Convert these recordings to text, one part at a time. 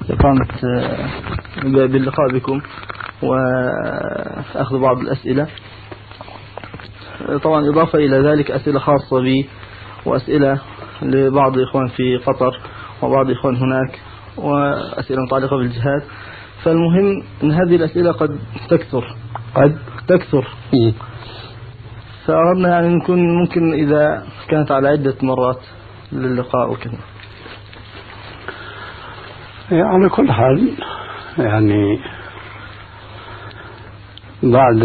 إقامة باللقاء بكم وأخذ بعض الأسئلة. طبعا إضافة إلى ذلك أسئلة خاصة بي وأسئلة لبعض الإخوان في قطر وبعض الإخوان هناك وأسئلة متعلقة بالجهاد. فالمهم أن هذه الأسئلة قد تكثر فأردنا يعني نكون ممكن إذا كانت على عدة مرات للقاء وكذا. على كل حال يعني بعد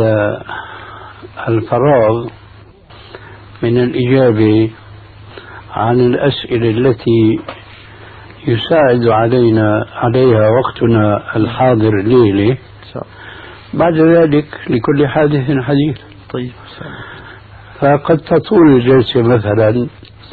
الفراغ من الإجابة عن الأسئلة التي يساعد عليها وقتنا الحاضر ليلة، بعد ذلك لكل حادث حديث. طيب. فقد تطول الجلسة مثلا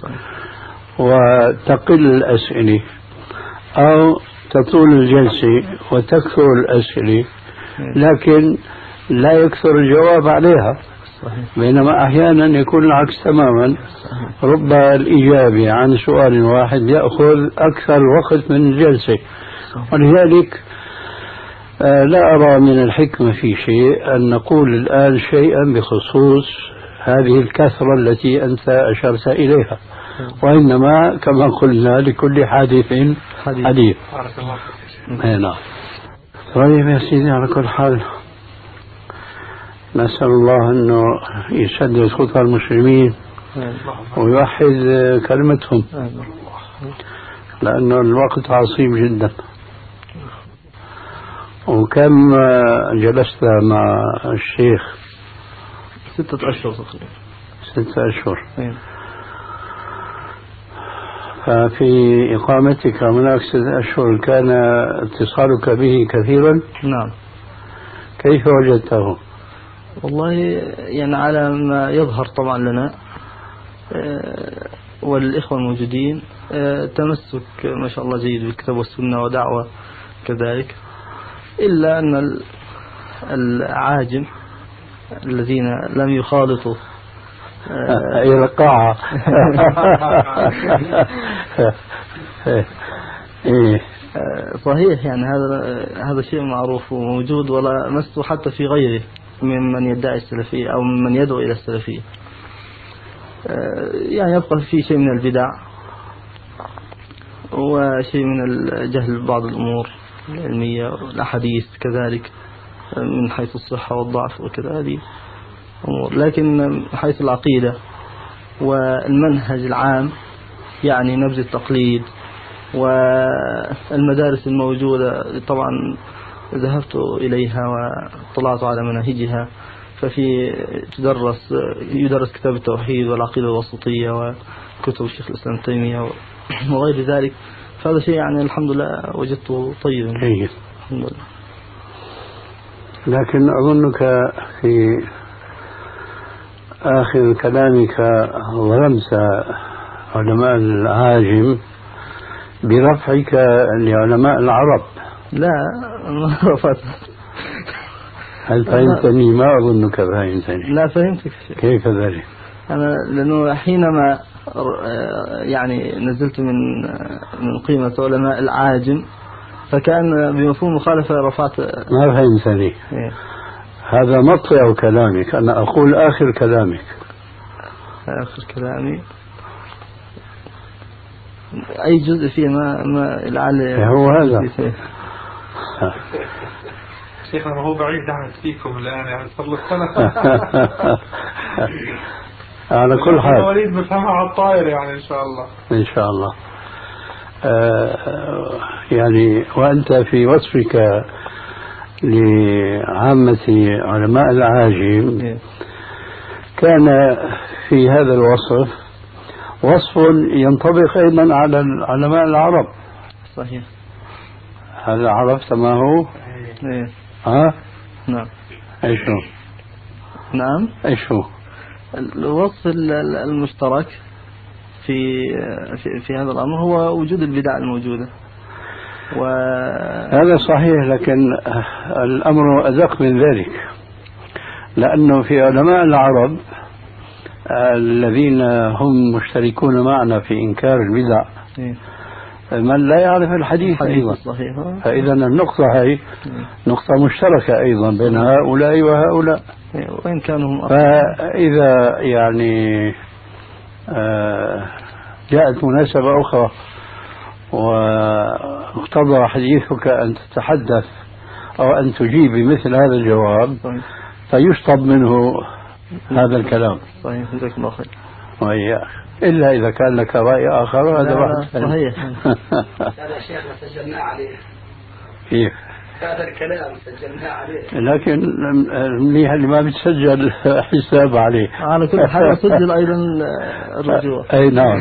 وتقل الأسئلة، أو تطول الجلسة وتكثر الأسئلة لكن لا يكثر الجواب عليها. بينما أحيانا يكون العكس تماما، رب الإجابة عن سؤال واحد يأخذ أكثر وقت من الجلسة. ولذلك لا أرى من الحكمة في شيء أن نقول الآن شيئا بخصوص هذه الكثرة التي أنت أشرت إليها، وإنما كما قلنا لكل حادث حديث. نعم. طيب يا سيدي، على كل حال نسأل الله أنه يسدد خطى المسلمين ويوحد كلمتهم، لأنه الوقت عصيب جدا. وكم جلست مع الشيخ؟ 6 أشهر تقريبا. 6 أشهر. ففي إقامتك هناك 6 أشهر كان اتصالك به كثيرا؟ نعم. كيف وجدته؟ والله يعني على ما يظهر طبعا لنا والإخوة الموجودين تمسك ما شاء الله جيد بالكتاب والسنة ودعوة كذلك، إلا أن العاجم الذين لم يخالطوا إلى القاعة صحيح. يعني هذا شيء معروف وموجود ولا مسه حتى في غيره ممن يدعي السلفية أو ممن يدعو إلى السلفية. يعني يبقى في شيء من البدع وشيء من الجهل بعض الأمور العلمية والأحاديث كذلك من حيث الصحة والضعف وكذا، هذه أمور. لكن من حيث العقيدة والمنهج العام يعني نبذ التقليد والمدارس الموجودة طبعا ذهبت إليها واطلعت على مناهجها. ففي يدرس كتاب التوحيد والعقيدة الوسطية وكتب الشيخ الإسلام تيمية وغير ذلك. فهذا شيء يعني الحمد لله وجدته طيبا. الحمد لله. لكن أظنك في آخر كلامك ظلمت علماء العاجم برفعك لعلماء العرب. لا ما رفعت. هل فهمتني؟ ما أظنك فهمتني. لا فهمتك. كيف ذلك؟ أنا لأنه حينما يعني نزلت من قيمة علماء العاجم فكان بمفهوم مخالفة رفعت. ما فهمتني. هذا مطلع كلامك، أنا أقول آخر كلامك. آخر كلامي أي جزء فيه ما لعل هو هذا. شيخنا ما هو بعيد عن فيكم الآن، يعني صار له سنة. على كل حال وليد بفهمها على الطائر يعني إن شاء الله. إن شاء الله. يعني وأنت في وصفك لعامة علماء العاجم كان في هذا الوصف وصف ينطبق أيضا على علماء العرب. صحيح. هل عرفت ما هو؟ نعم. ايش هو؟ نعم. ايش هو؟ الوصف المشترك في هذا الأمر هو وجود البدع الموجودة. هذا صحيح، لكن الأمر أدق من ذلك، لأنه في علماء العرب الذين هم مشتركون معنا في إنكار البدع من لا يعرف الحديث أيضا. فإذا النقطة هي نقطة مشتركة أيضا بين هؤلاء وهؤلاء، وإن كانوا فإذا يعني جاءت مناسبة أخرى واقتضى حديثك أن تتحدث أو أن تجيب بمثل هذا الجواب فيشطب منه هذا الكلام. صحيح، جزاك الله خير. إلا إذا كان لك رأي آخر هذا واحد. صحيح. هذا شيخنا سجلناه عليه. كيف؟ هذا الكلام سجلناه عليه. لكن منيح اللي ما بتسجل حساب عليه. على كل حال سجل أيضا الرجوع. أي نعم.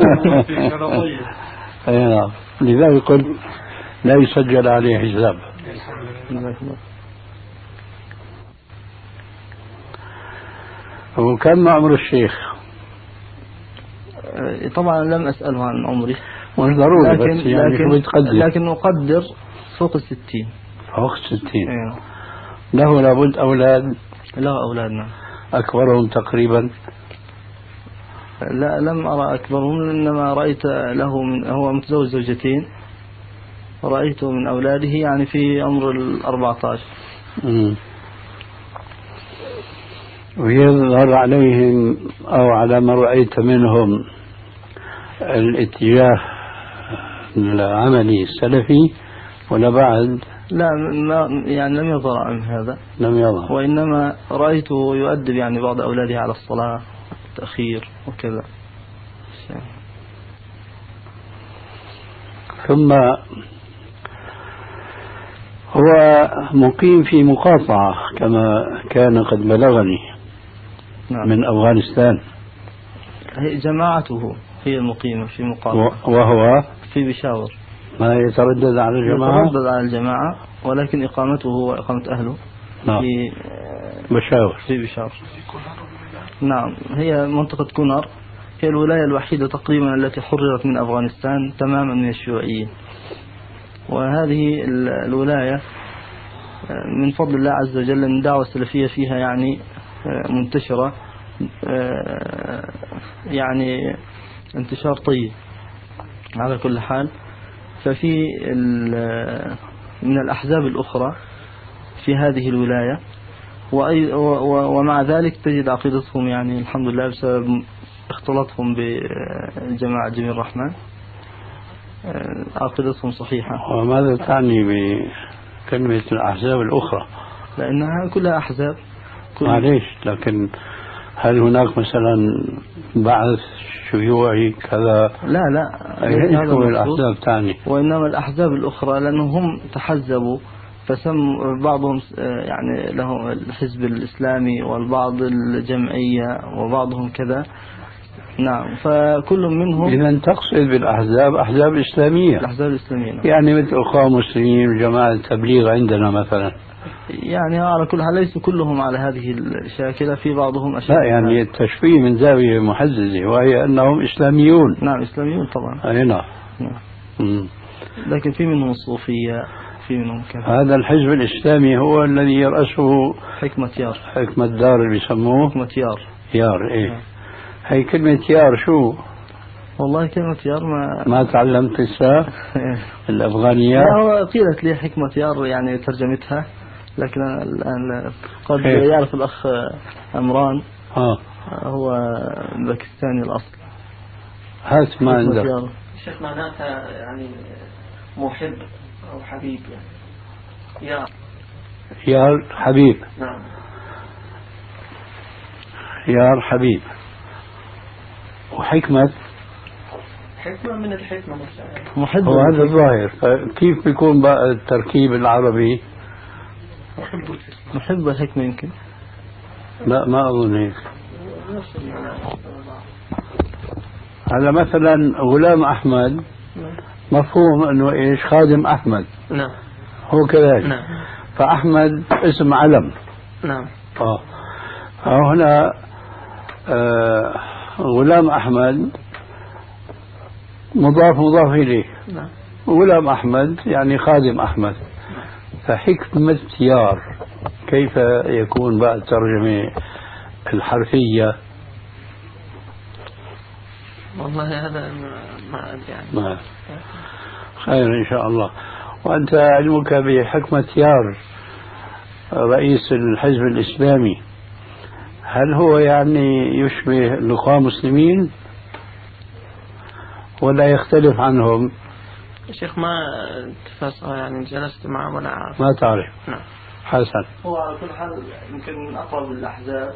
أي نعم، لذلك قلت لا يسجل عليه حساب. وكم عمر الشيخ؟ طبعا لم أسأله عن عمري، مش ضروري، بس يعني لكن أقدر فوق 60. فوق 60. له لابد أولاد؟ له أولاد نعم. أكبرهم تقريبا؟ لا، لم أرى أكبرهم، إنما رأيت له هو متزوج زوجتين، رأيته من أولاده يعني في عمر 14. ويظهر عليهم أو على ما رأيت منهم الاتجاه العملي السلفي ولا بعد؟ لا، يعني لم يظهر عن هذا، لم يظهر، وإنما رأيته يؤدب يعني بعض أولاده على الصلاة التأخير وكذا. ثم هو مقيم في مقاطعة كما كان قد بلغني. نعم. من أفغانستان. جماعته هي المقيمة في مقاطعة، وهو في بشاور. ما يتردد على الجماعة؟ يتردد على الجماعة، ولكن إقامته وإقامة أهله نعم. في بشاور. في بشاور. نعم، هي منطقة كونر، هي الولاية الوحيدة تقريبا التي حررت من أفغانستان تماما من الشيوعيين. وهذه الولاية من فضل الله عز وجل أن الدعوة السلفية فيها يعني منتشرة، يعني انتشار طيب على كل حال. ففي من الأحزاب الأخرى في هذه الولاية، ومع ذلك تجد عقيدتهم يعني الحمد لله بسبب اختلاطهم بجماعة جميع الرحمن عقيدتهم صحيحة. وماذا تعني بكلمة الأحزاب الأخرى؟ لأنها كلها أحزاب. معليش، لكن هل هناك مثلا بعث شيوعي كذا؟ لا هذا هو الأحزاب تعني. وإنما الأحزاب الأخرى لأنهم تحزبوا فسموا بعضهم يعني له الحزب الإسلامي والبعض الجمعية وبعضهم كذا. نعم، فكل منهم. إذا تقصد بالأحزاب أحزاب إسلامية؟ الأحزاب الإسلامية نعم. يعني مثل أخوان المسلمين وجماعة التبليغ عندنا مثلا. يعني على كل حال ليسوا كلهم على هذه الشاكلة، في بعضهم أشد. لا، يعني التشبيه من زاوية محززة، وهي أنهم إسلاميون. نعم، إسلاميون طبعا. أي نعم. لكن في منهم الصوفية، في منهم كذا. هذا الحزب الإسلامي هو الذي يرأسه حكمة يار. حكمة دار اللي بيسموه حكمة يار. يار إيه. هي كلمة يار شو؟ والله كلمة يار ما تعلمت لسه الأفغانية. هو قيلت لي حكمة يار يعني ترجمتها، لكن الآن قد يعرف الأخ أمران. هو باكستاني الأصل. هات ما عندك. شيخ معناتها يعني محب أو حبيب يعني. يار حبيب. نعم. يار حبيب. وحكمة من الحكمة محب. هو هذا الظاهر. كيف بيكون بقى التركيب العربي؟ محب الحكمة يمكن. لا، ما أظن هيك. هذا مثلا غلام أحمد مفهوم أنه إيش؟ خادم أحمد. نعم. هو كذلك. نعم. فأحمد اسم علم. نعم. هنا غلام أحمد مضاف إليه. نعم. غلام أحمد يعني خادم أحمد. فحكمة يار كيف يكون بقى الترجمة الحرفية؟ والله هذا ما يعني خير إن شاء الله. وأنت علمك بحكمة يار رئيس الحزب الإسلامي، هل هو يعني يشبه الإخوان المسلمين ولا يختلف عنهم؟ شيخ ما يعني جلست معه ولا عارف. ما تعرف؟ نعم. حسن. هو على كل حال يمكن من أقرب الأحزاب.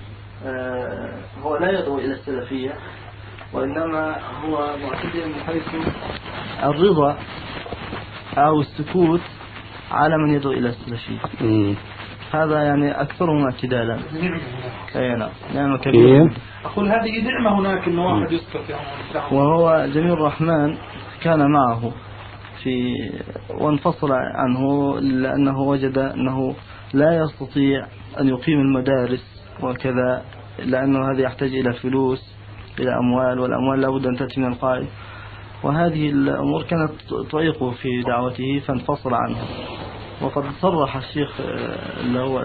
هو لا يدعو إلى السلفية، وإنما هو معتدل من حيث الرضا أو السكوت على من يدعو إلى السلفية. هذا يعني أكثرهم اعتدالا. نعم كبير. أقول هذه نعمة هناك إنه واحد يسكت يعني. وهو جميل الرحمن كان معه وانفصل عنه لأنه وجد أنه لا يستطيع أن يقيم المدارس وكذا، لأنه هذا يحتاج إلى فلوس، إلى أموال، والأموال لابد أن تأتي من القائد، وهذه الأمور كانت تعيقه في دعوته فانفصل عنه. وقد صرح الشيخ اللي هو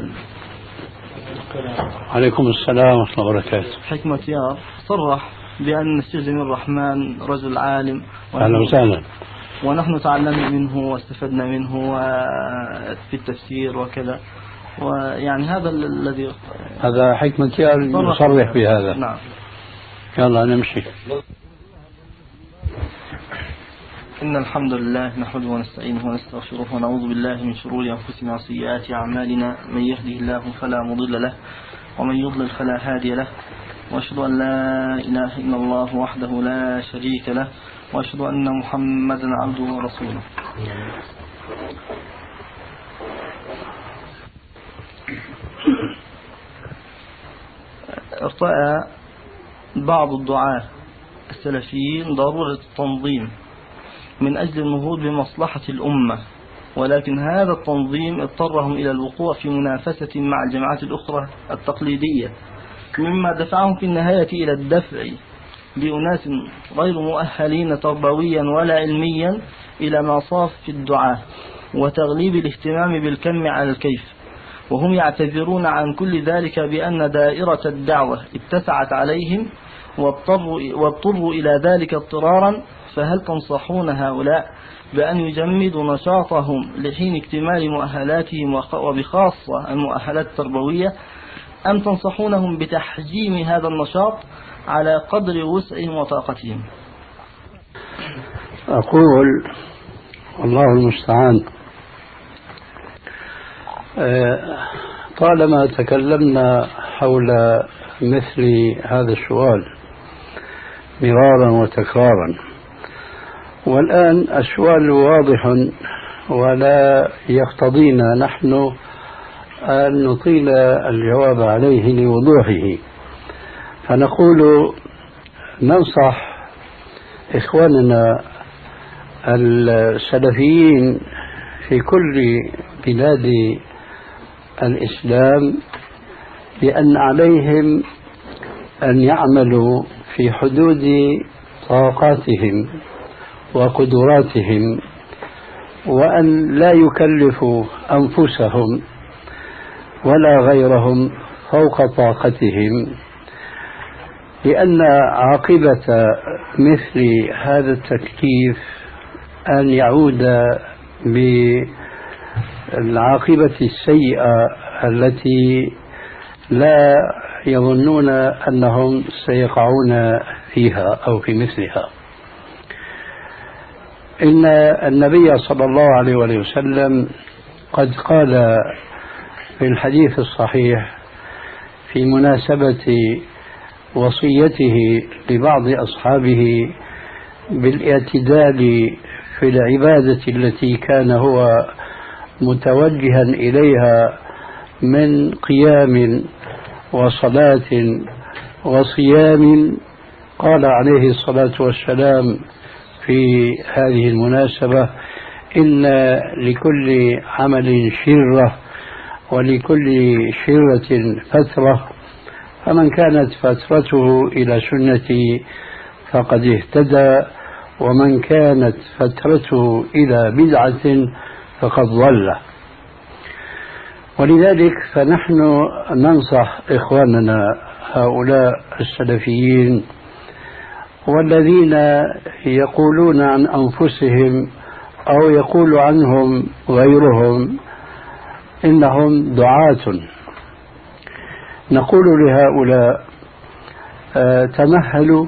عليكم السلام ورحمة الله وبركاته حكمة يار، صرح بأن الشيخ جميل الرحمن رجل عالم، أهلا وسهلا، ونحن تعلمنا منه واستفدنا منه في التفسير وكذا، ويعني هذا الذي هذا حكمة يار يصرح بهذا. نعم. يلا نمشي. إن الحمد لله نحمده ونستعينه ونستغفره ونعوذ بالله من شرور أنفسنا وسيئات أعمالنا، من يهده الله فلا مضل له ومن يضلل فلا هادي له، وأشهد أن لا إله إلا الله وحده لا شريك له، وأشهد أن محمدا عبده ورسوله. ارتأى بعض الدعاة السلفيين ضرورة التنظيم من أجل النهوض بمصلحة الأمة، ولكن هذا التنظيم اضطرهم إلى الوقوع في منافسة مع الجماعات الأخرى التقليدية، مما دفعهم في النهاية إلى الدفع بأناس غير مؤهلين تربويا ولا علميا إلى مصاف الدعاة وتغليب الاهتمام بالكم على الكيف، وهم يعتذرون عن كل ذلك بأن دائرة الدعوة اتسعت عليهم واضطروا إلى ذلك اضطرارا. فهل تنصحون هؤلاء بأن يجمدوا نشاطهم لحين اكتمال مؤهلاتهم وبخاصة المؤهلات التربوية، أم تنصحونهم بتحجيم هذا النشاط على قدر وسعهم وطاقتهم؟ أقول الله المستعان. طالما تكلمنا حول مثل هذا السؤال مرارا وتكرارا، والآن السؤال واضح ولا يقتضينا نحن أن نطيل الجواب عليه لوضوحه، فنقول ننصح إخواننا السلفيين في كل بلاد الإسلام بأن عليهم أن يعملوا في حدود طاقاتهم وقدراتهم، وأن لا يكلفوا أنفسهم ولا غيرهم فوق طاقتهم، لأن عاقبة مثل هذا التكليف أن يعود بالعاقبة السيئة التي لا يظنون أنهم سيقعون فيها أو في مثلها. إن النبي صلى الله عليه وسلم قد قال في الحديث الصحيح في مناسبة وصيته لبعض أصحابه بالاعتدال في العبادة التي كان هو متوجها إليها من قيام وصلاة وصيام، قال عليه الصلاة والسلام في هذه المناسبة: إن لكل عمل شرة ولكل شرة فترة، فمن كانت فترته إلى سنتي فقد اهتدى، ومن كانت فترته إلى بدعة فقد ضل. ولذلك فنحن ننصح إخواننا هؤلاء السلفيين والذين يقولون عن أنفسهم أو يقول عنهم غيرهم إنهم دعاة. نقول لهؤلاء تمهلوا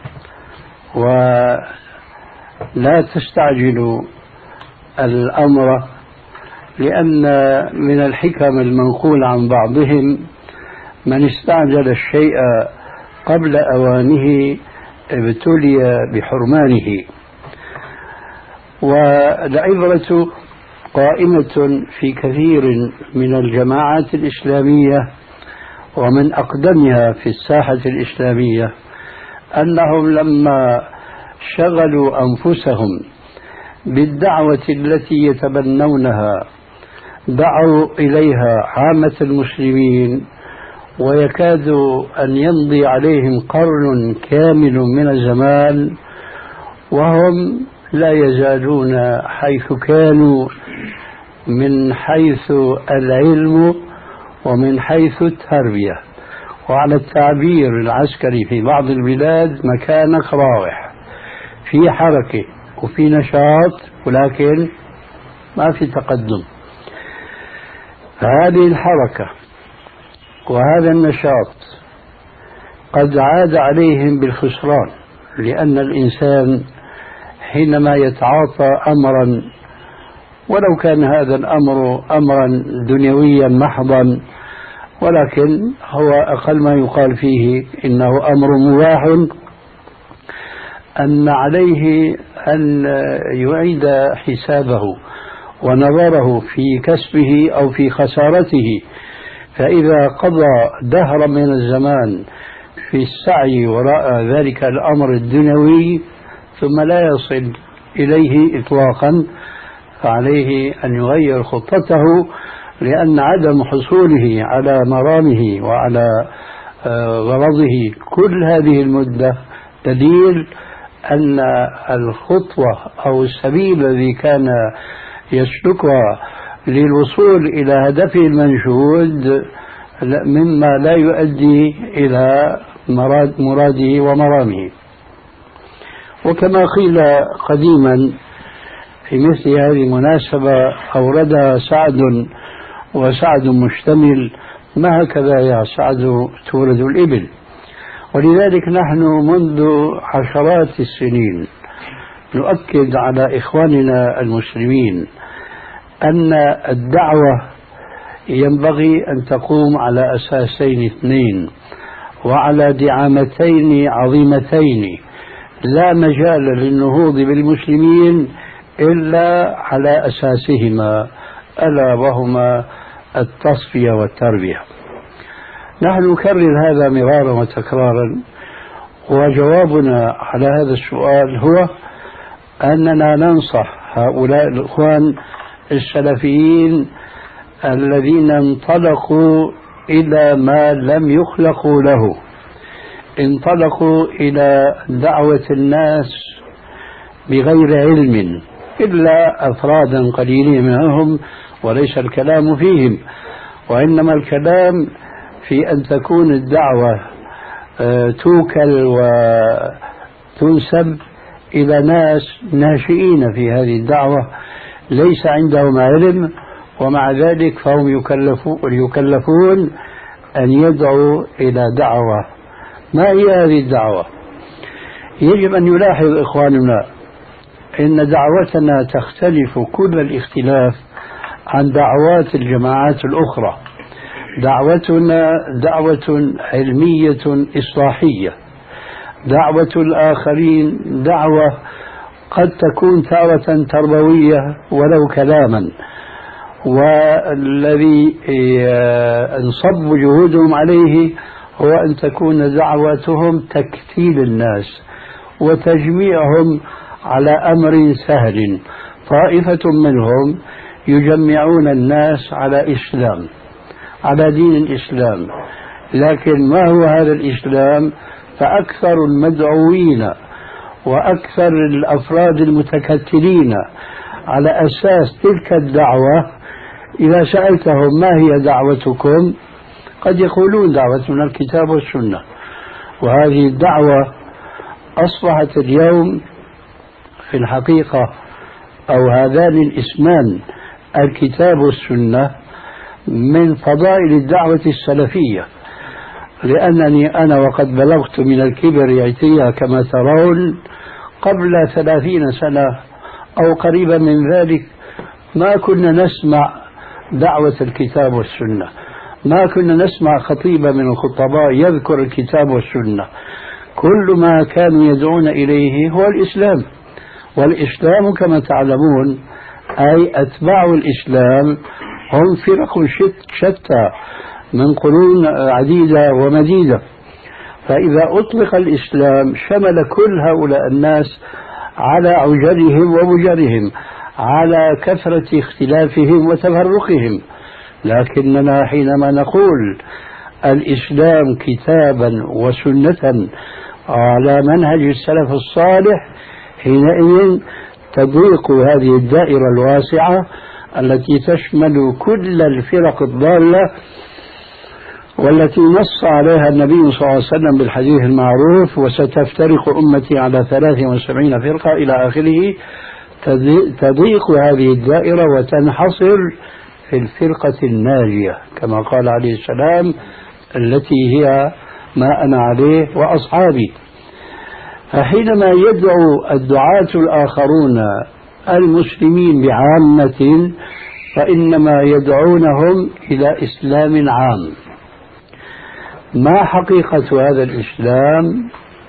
ولا تستعجلوا الأمر، لأن من الحكم المنقول عن بعضهم من استعجل الشيء قبل أوانه ابتلي بحرمانه. والعبرة قائمة في كثير من الجماعات الإسلامية ومن أقدمها في الساحة الإسلامية أنهم لما شغلوا أنفسهم بالدعوة التي يتبنونها دعوا إليها عامة المسلمين، ويكاد أن يمضي عليهم قرن كامل من الزمان وهم لا يزالون حيث كانوا من حيث العلم ومن حيث التربية، وعلى التعبير العسكري في بعض البلاد مكانك راوح، في حركة وفي نشاط ولكن ما في تقدم. هذه الحركة وهذا النشاط قد عاد عليهم بالخسران، لأن الإنسان حينما يتعاطى أمرا ولو كان هذا الأمر أمرا دنيويا محضا، ولكن هو أقل ما يقال فيه إنه أمر مباح، أن عليه أن يعيد حسابه ونظره في كسبه أو في خسارته. فإذا قضى دهرا من الزمان في السعي وراء ذلك الأمر الدنيوي ثم لا يصل إليه إطلاقا، فعليه أن يغير خطته، لأن عدم حصوله على مرامه وعلى غرضه كل هذه المدة دليل أن الخطوة أو السبيل الذي كان يسلكها للوصول إلى هدفه المنشود مما لا يؤدي إلى مراده ومرامه. وكما قيل قديما في مثل هذه المناسبة أوردها سعد وسعد مشتمل، ما هكذا يا سعد تورد الإبل. ولذلك نحن منذ عشرات السنين نؤكد على إخواننا المسلمين أن الدعوة ينبغي أن تقوم على أساسين اثنين وعلى دعامتين عظيمتين لا مجال للنهوض بالمسلمين إلا على أساسهما، ألا وهما التصفية والتربية. نحن نكرر هذا مرارا وتكرارا، وجوابنا على هذا السؤال هو أننا ننصح هؤلاء الإخوان السلفيين الذين انطلقوا إلى ما لم يخلقوا له، انطلقوا إلى دعوة الناس بغير علم إلا أفرادا قليلين منهم، وليس الكلام فيهم، وإنما الكلام في أن تكون الدعوة توكل وتنسب إلى ناس ناشئين في هذه الدعوة ليس عندهم علم، ومع ذلك فهم يكلفون أن يدعوا إلى دعوة. ما هي هذه الدعوة؟ يجب أن يلاحظ إخواننا إن دعوتنا تختلف كل الاختلاف عن دعوات الجماعات الأخرى. دعوتنا دعوة علمية إصلاحية، دعوة الآخرين دعوة قد تكون تارة تربوية ولو كلاما، والذي انصب جهودهم عليه هو أن تكون دعوتهم تكتيل الناس وتجميعهم على أمر سهل. طائفة منهم يجمعون الناس على إسلام، على دين الإسلام، لكن ما هو هذا الإسلام؟ فأكثر المدعوين وأكثر الأفراد المتكتلين على أساس تلك الدعوة إذا سألتهم ما هي دعوتكم قد يقولون دعوتنا الكتاب والسنة. وهذه الدعوة أصبحت اليوم في الحقيقة أو هذان الاسمان الكتاب والسنة من فضائل الدعوة السلفية، لأنني أنا وقد بلغت من الكبر عتيا كما ترون قبل 30 سنة أو قريبا من ذلك ما كنا نسمع دعوة الكتاب والسنة، ما كنا نسمع خطيبا من الخطباء يذكر الكتاب والسنة. كل ما كانوا يدعون إليه هو الإسلام، والإسلام كما تعلمون أي أتباع الإسلام هم فرق شتى من قرون عديدة ومديدة، فإذا أطلق الإسلام شمل كل هؤلاء الناس على عجرهم ومجرهم، على كثرة اختلافهم وتفرقهم. لكننا حينما نقول الإسلام كتابا وسنة على منهج السلف الصالح، حينئذ تضيق هذه الدائرة الواسعة التي تشمل كل الفرق الضالة والتي نص عليها النبي صلى الله عليه وسلم بالحديث المعروف: وستفترق أمتي على 73 فرقة إلى آخره. تضيق هذه الدائرة وتنحصر في الفرقة الناجية كما قال عليه السلام التي هي ما أنا عليه وأصحابي. فحينما يدعو الدعاة الآخرون المسلمين بعامة فإنما يدعونهم إلى إسلام عام. ما حقيقة هذا الإسلام؟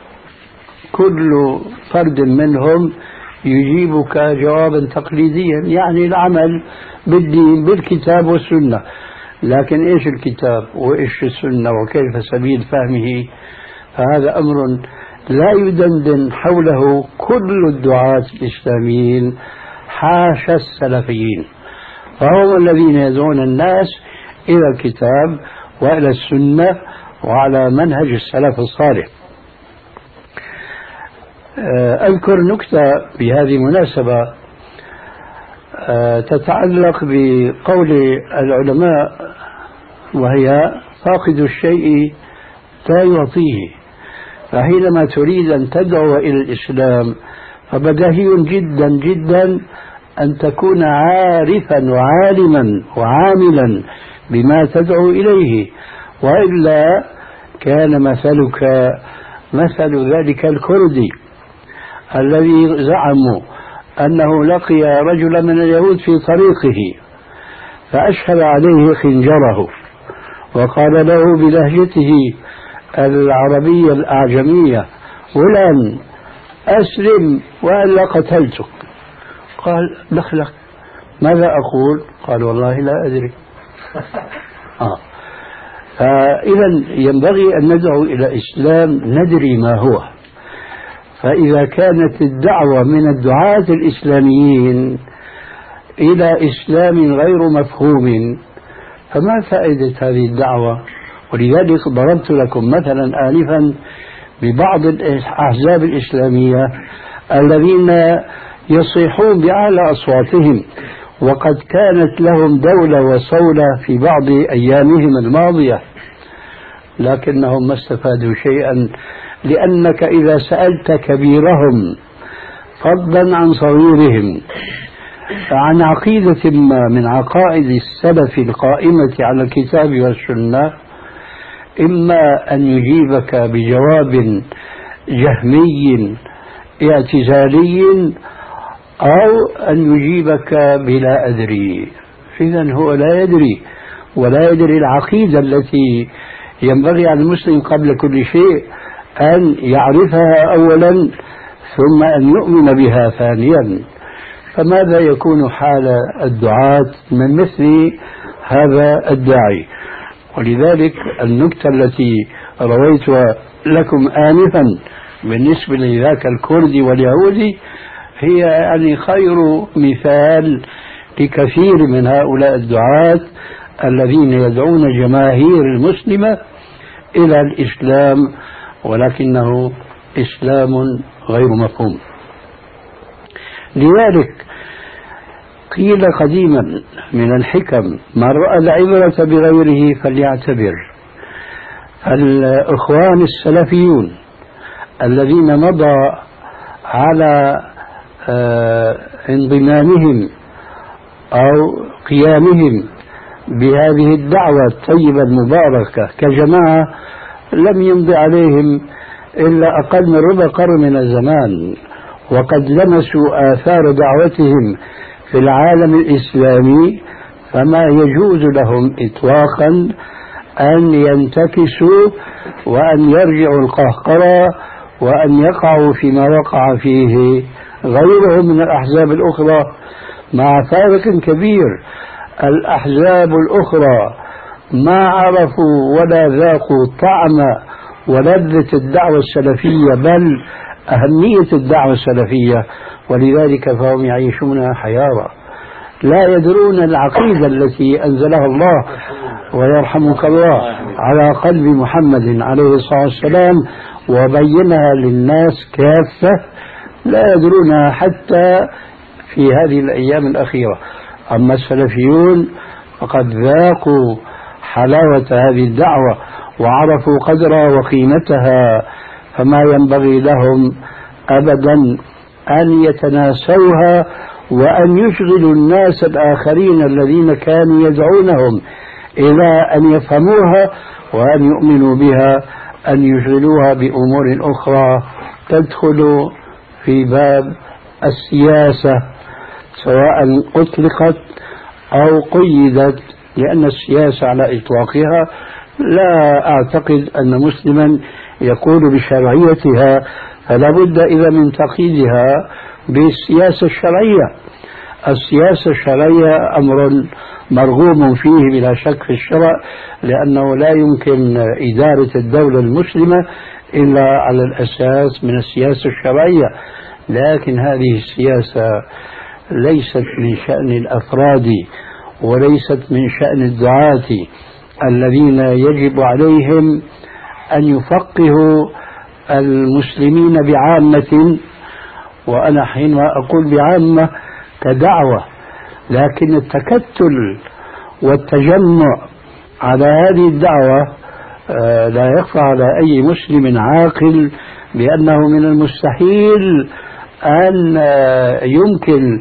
كل فرد منهم يجيبك جوابا تقليديا، يعني العمل بالدين بالكتاب والسنة. لكن إيش الكتاب وإيش السنة وكيف سبيل فهمه؟ فهذا أمر لا يدندن حوله كل الدعاة الإسلاميين حاشا السلفيين، فهم الذين يدعون الناس إلى الكتاب وإلى السنة وعلى منهج السلف الصالح. أذكر نكتة بهذه المناسبة تتعلق بقول العلماء، وهي: فاقد الشيء لا يعطيه. فحينما تريد أن تدعو إلى الإسلام فبديهي جدا جدا أن تكون عارفا وعالما وعاملا بما تدعو إليه، وإلا كان مثلك مثل ذلك الكردي الذي زعموا أنه لقي رجلا من اليهود في طريقه فأشهر عليه خنجره وقال له بلهجته العربية الأعجمية: فلان أسلم وإلا قتلتك. قال: دخلك، ماذا أقول؟ قال: والله لا أدري. فإذا ينبغي أن ندعو إلى إسلام ندري ما هو. فإذا كانت الدعوة من الدعاة الإسلاميين إلى إسلام غير مفهوم فما فائدة هذه الدعوة؟ ولذلك ضربت لكم مثلا آنفا ببعض الأحزاب الإسلامية الذين يصيحون بأعلى أصواتهم وقد كانت لهم دولة وصولة في بعض أيامهم الماضية، لكنهم ما استفادوا شيئا، لأنك إذا سألت كبيرهم فضلا عن صغيرهم عن عقيدة ما من عقائد السلف القائمة على الكتاب والسنة، إما أن يجيبك بجواب جهمي اعتزالي أو أن يجيبك بلا أدري. إذن هو لا يدري ولا يدري العقيدة التي ينبغي على المسلم قبل كل شيء أن يعرفها أولا ثم أن يؤمن بها ثانيا. فماذا يكون حال الدعاة من مثل هذا الداعي؟ ولذلك النكتة التي رويتها لكم آنفا بالنسبة لذاك الكردي واليهودي هي يعني خير مثال لكثير من هؤلاء الدعاة الذين يدعون جماهير المسلمة إلى الإسلام ولكنه إسلام غير مفهوم. لذلك قيل قديما من الحكم: من رأى العبرة بغيره فليعتبر. الإخوان السلفيون الذين مضى على انضمامهم أو قيامهم بهذه الدعوة الطيبة المباركة كجماعة لم يمضي عليهم إلا أقل من ربع قرن من الزمان، وقد لمسوا آثار دعوتهم في العالم الإسلامي، فما يجوز لهم إطلاقا أن ينتكسوا وأن يرجعوا القهقرة وأن يقعوا فيما وقع فيه غيرهم من الأحزاب الأخرى، مع فارق كبير. الأحزاب الأخرى ما عرفوا ولا ذاقوا طعم ولذة الدعوة السلفية، بل أهمية الدعوة السلفية، ولذلك فهم يعيشون حيارى، لا يدرون العقيدة التي أنزلها الله ويرحمك الله على قلب محمد عليه الصلاة والسلام وبينها للناس كافة، لا يدرونها حتى في هذه الأيام الأخيرة. أما السلفيون فقد ذاقوا حلاوة هذه الدعوة وعرفوا قدرها وقيمتها، فما ينبغي لهم أبدا أن يتناسوها وأن يشغلوا الناس الآخرين الذين كانوا يدعونهم إلى أن يفهموها وأن يؤمنوا بها، أن يشغلوها بأمور أخرى تدخل في باب السياسة، سواء أطلقت أو قيدت، لأن السياسة على إطلاقها لا أعتقد أن مسلما يقول بشرعيتها، فلا بد إذا من تقييدها بالسياسة الشرعية. السياسة الشرعية أمر مرغوب فيه بلا شك في الشرع، لأنه لا يمكن إدارة الدولة المسلمة إلا على الأساس من السياسة الشرعية، لكن هذه السياسة ليست من شأن الأفراد وليست من شأن الدعاة الذين يجب عليهم أن يفقهوا المسلمين بعامة، وأنا حينما أقول بعامة كدعوة، لكن التكتل والتجمع على هذه الدعوة لا يخفى على أي مسلم عاقل بأنه من المستحيل أن يمكن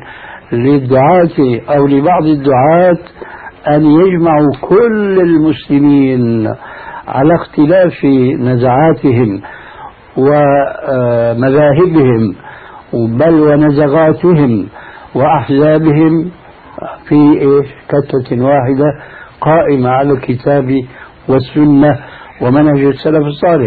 للدعاة أو لبعض الدعاة أن يجمعوا كل المسلمين على اختلاف نزعاتهم ومذاهبهم بل ونزغاتهم وأحزابهم في كتلة واحدة قائمة على الكتاب والسنة ومنهج السلف الصالح،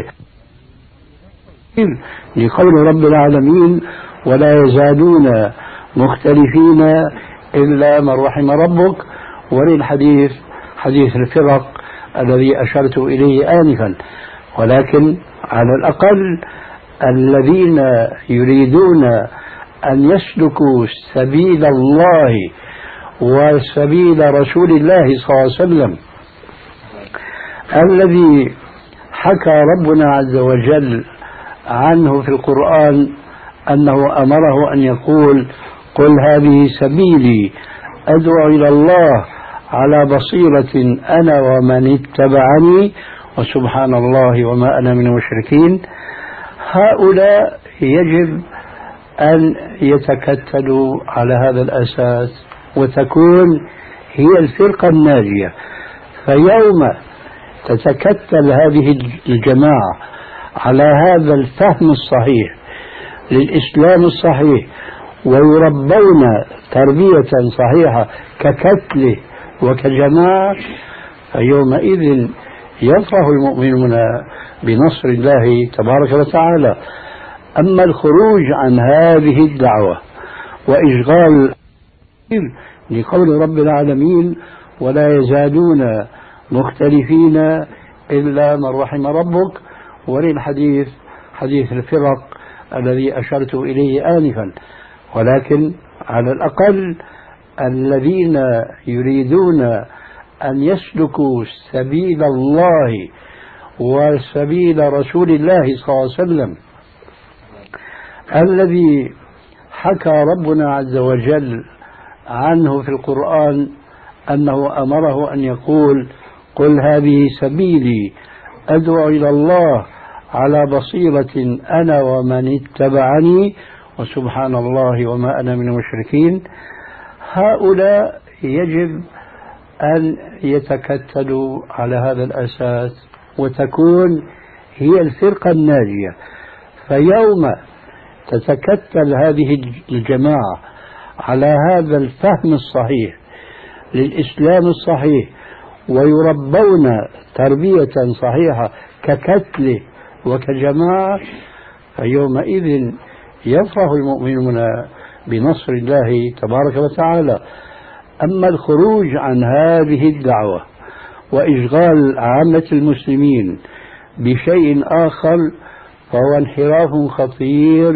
لقول رب العالمين: ولا يزالون مختلفين إلا من رحم ربك، وللحديث حديث الفرق الذي أشرت إليه آنفا. ولكن على الأقل الذين يريدون أن يسلكوا سبيل الله وسبيل رسول الله صلى الله عليه وسلم الذي حكى ربنا عز وجل عنه في القرآن أنه أمره أن يقول: قل هذه سبيلي أدعو إلى الله على بصيرة أنا ومن اتبعني وسبحان الله وما أنا من المشركين. هؤلاء يجب أن يتكتلوا على هذا الأساس وتكون هي الفرقة الناجية. فيوم تتكتل هذه الجماعة على هذا الفهم الصحيح للإسلام الصحيح ويربون تربية صحيحة ككتله وكجماعة، فيومئذ يفرح المؤمنون بنصر الله تبارك وتعالى. أما الخروج عن هذه الدعوة وإشغال لقول رب العالمين: ولا يزالون مختلفين إلا من رحم ربك، وللحديث حديث الفرق الذي أشرت إليه آنفا. ولكن على الأقل الذين يريدون أن يسلكوا سبيل الله وسبيل رسول الله صلى الله عليه وسلم الذي حكى ربنا عز وجل عنه في القرآن أنه أمره أن يقول: قل هذه سبيلي أدعو إلى الله على بصيرة أنا ومن اتبعني وسبحان الله وما أنا من المشركين، هؤلاء يجب أن يتكتلوا على هذا الأساس وتكون هي الفرقة الناجية. فيوم تتكتل هذه الجماعة على هذا الفهم الصحيح للإسلام الصحيح ويربون تربية صحيحة ككتلة وكجماعة، فيومئذ يفرح المؤمنون بنصر الله تبارك وتعالى. أما الخروج عن هذه الدعوة وإشغال عامة المسلمين بشيء آخر فهو انحراف خطير،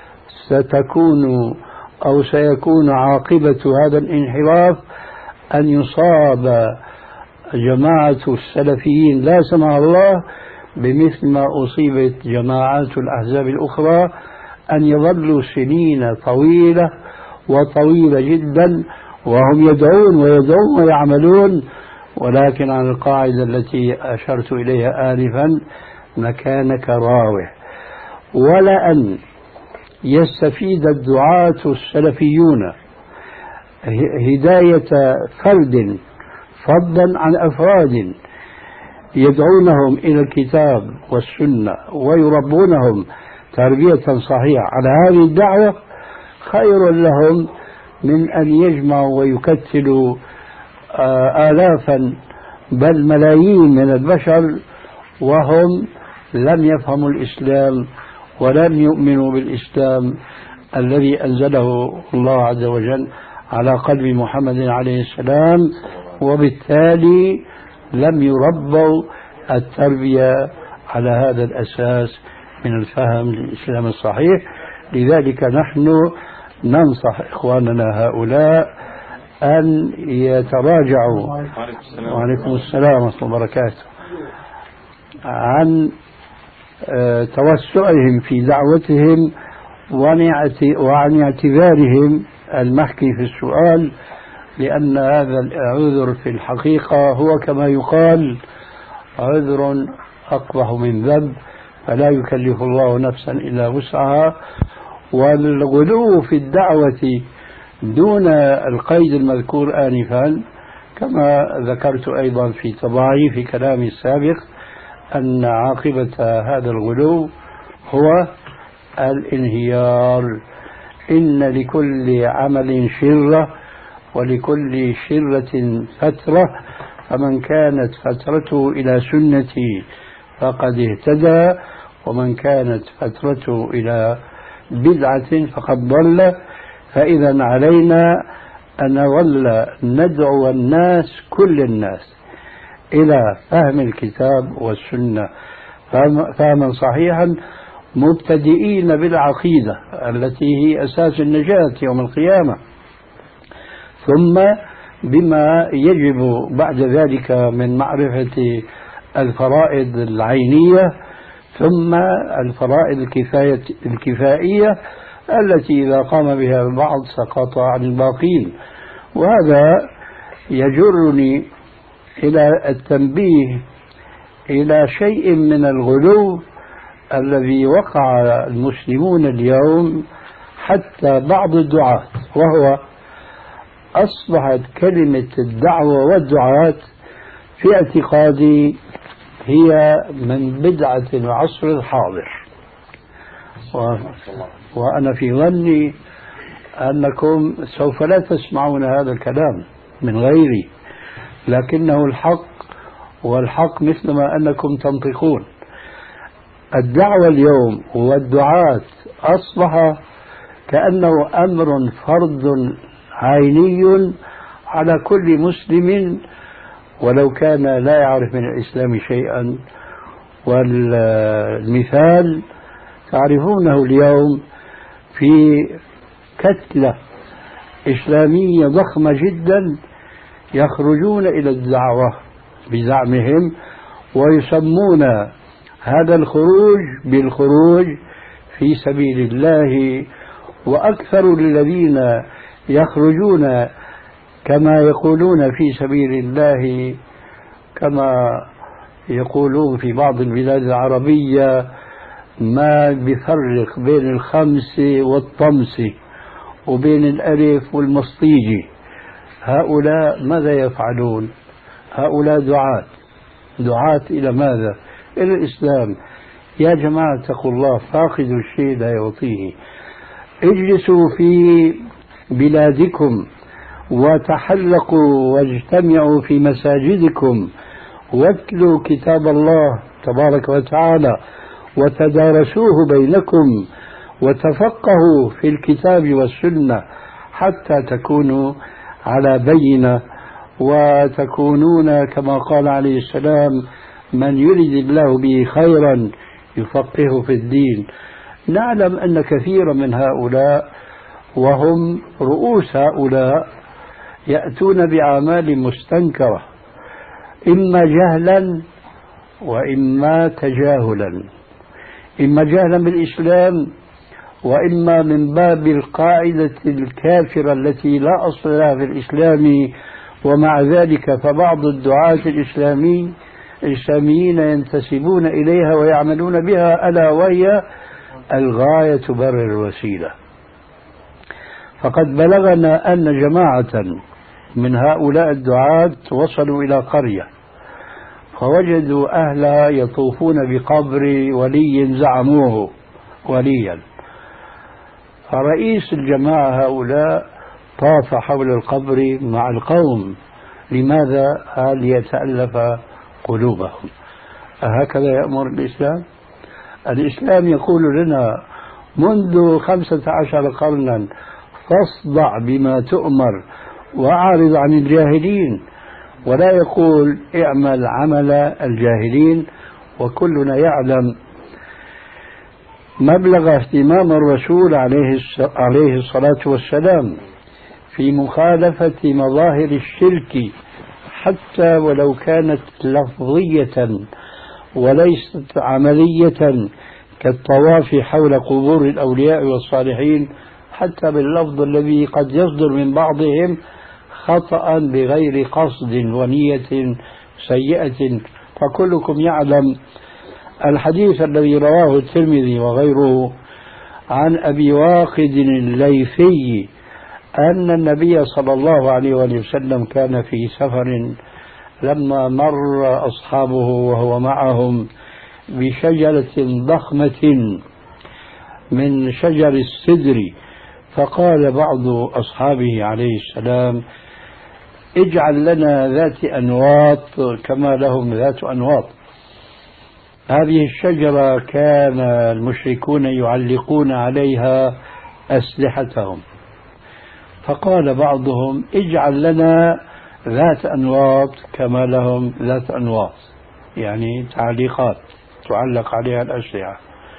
سيكون عاقبة هذا الانحراف أن يصاب جماعة السلفيين لا سمح الله بمثل ما أصيبت جماعات الأحزاب الأخرى، أن يظلوا سنين طويلة وطويلة جدا وهم يدعون ويعملون، ولكن عن القاعدة التي أشرت إليها آنفا: مكانك راوح. ولا أن يستفيد الدعاة السلفيون هداية فرد فضلا عن أفراد يدعونهم إلى الكتاب والسنة ويربونهم تربية صحيحة على هذه الدعوة خير لهم من أن يجمعوا ويكتلوا آلافا بل ملايين من البشر وهم لم يفهموا الإسلام ولم يؤمنوا بالإسلام الذي أنزله الله عز وجل على قلب محمد عليه السلام، وبالتالي لم يربوا التربية على هذا الأساس من الفهم للإسلام الصحيح. لذلك نحن ننصح إخواننا هؤلاء أن يتراجعوا وعليكم السلام ورحمة الله وبركاته عن توسعهم في دعوتهم وعن اعتذارهم المحكي في السؤال، لأن هذا العذر في الحقيقة هو كما يقال عذر أقبح من ذنب، فلا يكلف الله نفسا إلا وسعها. والغلو في الدعوة دون القيد المذكور آنفا كما ذكرت أيضا في طباعي في كلامي السابق أن عاقبة هذا الغلو هو الانهيار. إن لكل عمل شرة ولكل شرة فترة، فمن كانت فترته إلى سنتي فقد اهتدى، ومن كانت فترته إلى بدعة فقد ضل. فإذا علينا أن نظل ندعو الناس كل الناس إلى فهم الكتاب والسنة فهما صحيحا، مبتدئين بالعقيدة التي هي أساس النجاة يوم القيامة، ثم بما يجب بعد ذلك من معرفة الفرائض العينية، ثم الفرائض الكفائية التي إذا قام بها البعض سقط عن الباقين. وهذا يجرني إلى التنبيه إلى شيء من الغلو الذي وقع المسلمون اليوم حتى بعض الدعاة، وهو أصبحت كلمة الدعوة والدعاة في اعتقادي هي من بدعة العصر الحاضر، وأنا في ظني أنكم سوف لا تسمعون هذا الكلام من غيري، لكنه الحق، والحق مثل ما أنكم تنطقون. الدعوة اليوم والدعاة أصبح كأنه أمر فرض عيني على كل مسلم ولو كان لا يعرف من الإسلام شيئا. والمثال تعرفونه اليوم في كتلة إسلامية ضخمة جدا يخرجون إلى الدعوة بزعمهم ويسمون هذا الخروج بالخروج في سبيل الله، وأكثر الذين يخرجون كما يقولون في سبيل الله كما يقولون في بعض البلاد العربية ما بيفرق بين الخمس والطمس وبين الألف والمصطيجي. هؤلاء ماذا يفعلون؟ هؤلاء دعاة إلى ماذا؟ إلى الإسلام. يا جماعة اتقوا الله، فاقدوا الشيء لا يعطيه. اجلسوا في بلادكم وتحلقوا واجتمعوا في مساجدكم واتلوا كتاب الله تبارك وتعالى وتدارسوه بينكم وتفقهوا في الكتاب والسنة حتى تكونوا على بينة وتكونون كما قال عليه السلام: من يرد الله به خيرا يفقهه في الدين. نعلم أن كثيرا من هؤلاء وهم رؤوس هؤلاء يأتون بأعمال مستنكرة، إما جهلا وإما تجاهلا، إما جهلا بالإسلام وإما من باب القاعدة الكافرة التي لا أصل لها في الإسلام. ومع ذلك فبعض الدعاة الإسلاميين ينتسبون إليها ويعملون بها، ألا وهي الغاية بر الوسيلة. فقد بلغنا أن جماعة من هؤلاء الدعاة وصلوا إلى قرية فوجدوا أهلها يطوفون بقبر ولي زعموه وليا، فرئيس الجماعة هؤلاء طاف حول القبر مع القوم. لماذا؟ ليتألف قلوبهم. هكذا يأمر الإسلام؟ الإسلام يقول لنا منذ 15 قرنا: فاصدع بما تؤمر وأعرض عن الجاهلين، ولا يقول اعمل عمل الجاهلين. وكلنا يعلم مبلغ اهتمام الرسول عليه الصلاة والسلام في مخالفة مظاهر الشرك حتى ولو كانت لفظية وليست عملية، كالطواف حول قبور الأولياء والصالحين، حتى باللفظ الذي قد يصدر من بعضهم خطأ بغير قصد ونية سيئة. فكلكم يعلم الحديث الذي رواه الترمذي وغيره عن أبي واقد الليثي أن النبي صلى الله عليه وسلم كان في سفر لما مر أصحابه وهو معهم بشجرة ضخمة من شجر السدر، فقال بعض أصحابه عليه السلام: اجعل لنا ذات أنواط كما لهم ذات أنواط. هذه الشجرة كان المشركون يعلقون عليها أسلحتهم، فقال بعضهم: اجعل لنا ذات أنواط كما لهم ذات أنواط، يعني تعليقات تعلق عليها الأسلحة.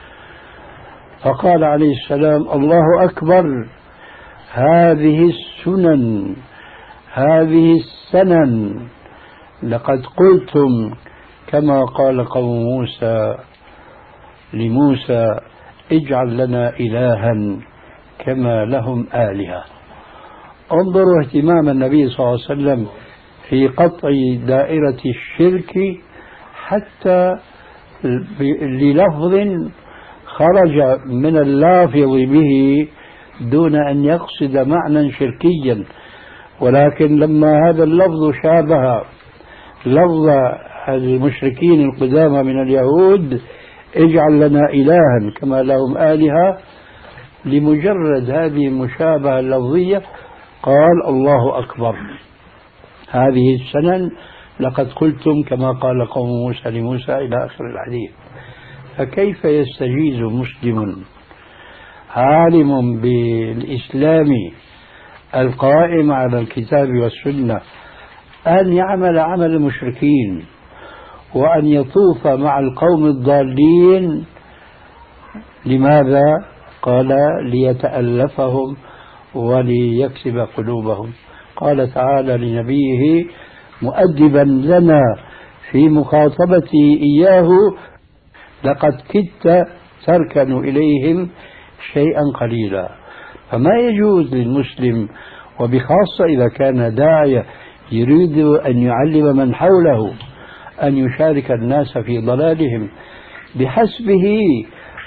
فقال عليه السلام: الله أكبر، هذه السنن، هذه السنن، لقد قلتم كما قال قوم موسى لموسى: اجعل لنا إلها كما لهم آلهة. انظروا اهتمام النبي صلى الله عليه وسلم في قطع دائرة الشرك حتى للفظ خرج من اللافظ به دون أن يقصد معنى شركيا، ولكن لما هذا اللفظ شابه لفظ المشركين القدامى من اليهود: اجعل لنا إلها كما لهم آلهة، لمجرد هذه المشابهة اللفظية قال: الله أكبر، هذه السنن، لقد قلتم كما قال قوم موسى لموسى، إلى آخر الحديث. فكيف يستجيز مسلم عالم بالإسلام القائم على الكتاب والسنة أن يعمل عمل المشركين وأن يطوف مع القوم الضالين؟ لماذا؟ قال: ليتألفهم وليكسب قلوبهم. قال تعالى لنبيه مؤدبا لنا في مخاطبته إياه: لقد كدت تركن إليهم شيئا قليلا. فما يجوز للمسلم، وبخاصة إذا كان داعية يريد أن يعلم من حوله، أن يشارك الناس في ضلالهم. بحسبه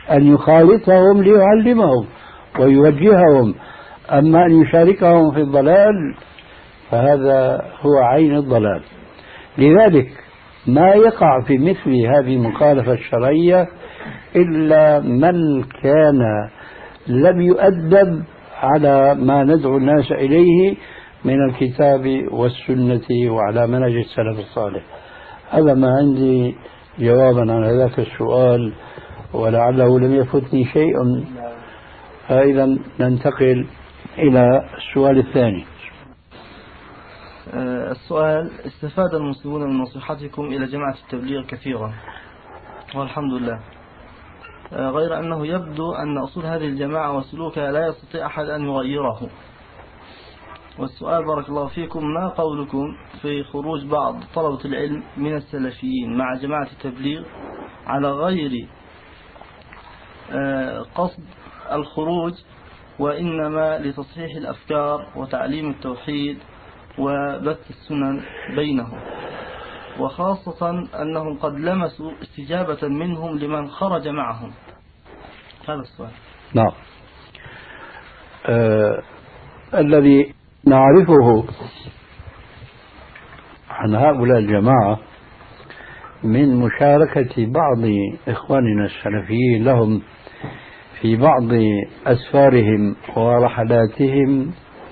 أن يخالطهم ليعلمهم ويوجههم. أما أن يشاركهم في الضلال فهذا هو عين الضلال. لذلك ما يقع في مثل هذه المخالفة الشرعية إلا من كان لم يؤدب على ما ندعو الناس إليه من الكتاب والسنة وعلى منهج السلف الصالح. هذا ما عندي جوابا عن هذاك السؤال، ولعله لم يفتني شيء. فإذا ننتقل إلى السؤال الثاني. السؤال: استفاد المسلمون من نصيحتكم إلى جماعة التبليغ كثيرا والحمد لله، غير أنه يبدو أن أصول هذه الجماعة وسلوكها لا يستطيع أحد أن يغيره. والسؤال بارك الله فيكم: ما قولكم في خروج بعض طلبة العلم من السلفيين مع جماعة التبليغ على غير قصد الخروج، وإنما لتصحيح الأفكار وتعليم التوحيد وبث السنن بينهم، وخاصة أنهم قد لمسوا استجابة منهم لمن خرج معهم؟ هذا السؤال. نعم. الذي نعرفه عن هؤلاء الجماعة من مشاركة بعض إخواننا السلفيين لهم في بعض أسفارهم ورحلاتهم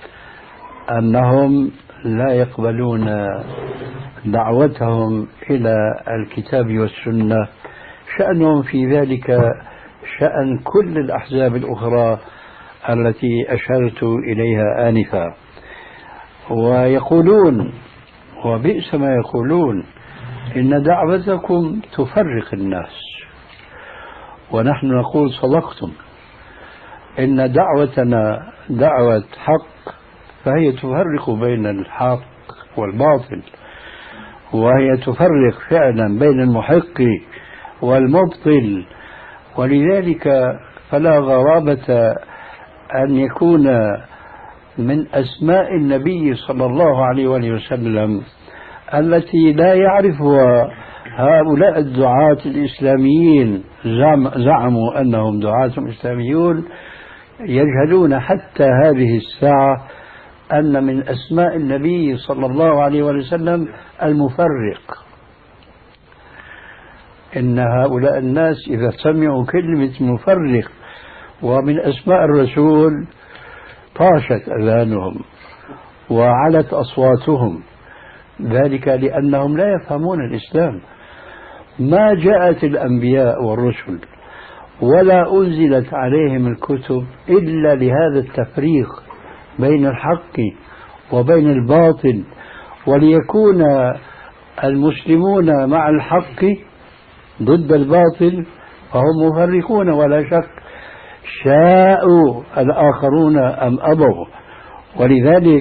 أنهم لا يقبلون دعوتهم إلى الكتاب والسنة. شأنهم في ذلك شأن كل الأحزاب الأخرى التي أشرت إليها آنفا، ويقولون وبئس ما يقولون إن دعوتكم تفرق الناس، ونحن نقول صدقتم، إن دعوتنا دعوة حق فهي تفرق بين الحق والباطل، وهي تفرق فعلا بين المحق والمبطل. ولذلك فلا غرابة أن يكون من أسماء النبي صلى الله عليه وسلم التي لا يعرفها هؤلاء الدعاة الإسلاميين، زعموا أنهم دعاة إسلاميون، يجهلون حتى هذه الساعة أن من أسماء النبي صلى الله عليه وسلم المفرق. إن هؤلاء الناس إذا سمعوا كلمة مفرق ومن أسماء الرسول طاشت أذانهم وعلت أصواتهم، ذلك لأنهم لا يفهمون الإسلام. ما جاءت الأنبياء والرسل ولا أنزلت عليهم الكتب إلا لهذا التفريق بين الحق وبين الباطل، وليكون المسلمون مع الحق ضد الباطل فهم مفرقون ولا شك، شاءوا الآخرون أم أبوا. ولذلك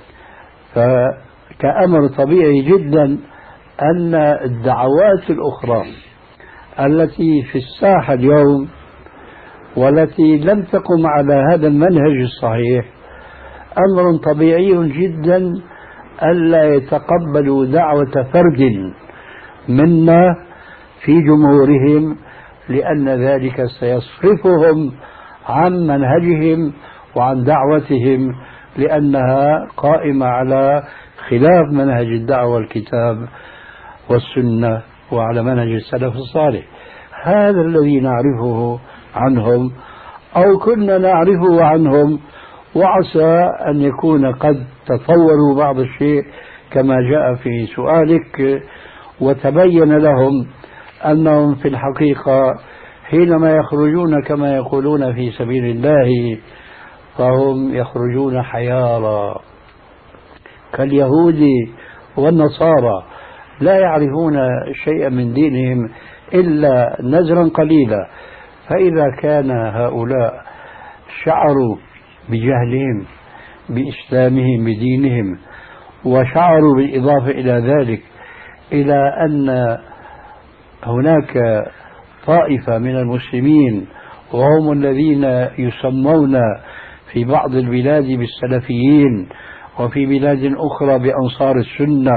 فكأمر طبيعي جدا أن الدعوات الأخرى التي في الساحة اليوم والتي لم تقم على هذا المنهج الصحيح أمر طبيعي جدا ألا يتقبلوا دعوة فرد منا في جمهورهم، لأن ذلك سيصرفهم عن منهجهم وعن دعوتهم، لأنها قائمة على خلاف منهج الدعوة الكتاب والسنة وعلى منهج السلف الصالح. هذا الذي نعرفه عنهم أو كنا نعرفه عنهم، وعسى أن يكون قد تطوروا بعض الشيء كما جاء في سؤالك، وتبين لهم أنهم في الحقيقة حينما يخرجون كما يقولون في سبيل الله فهم يخرجون حيارى كاليهود والنصارى، لا يعرفون شيئا من دينهم إلا نزرا قليلا. فإذا كان هؤلاء شعروا بجهلهم بإسلامهم بدينهم، وشعروا بالإضافة إلى ذلك إلى أن هناك طائفة من المسلمين وهم الذين يسمون في بعض البلاد بالسلفيين، وفي بلاد أخرى بأنصار السنة،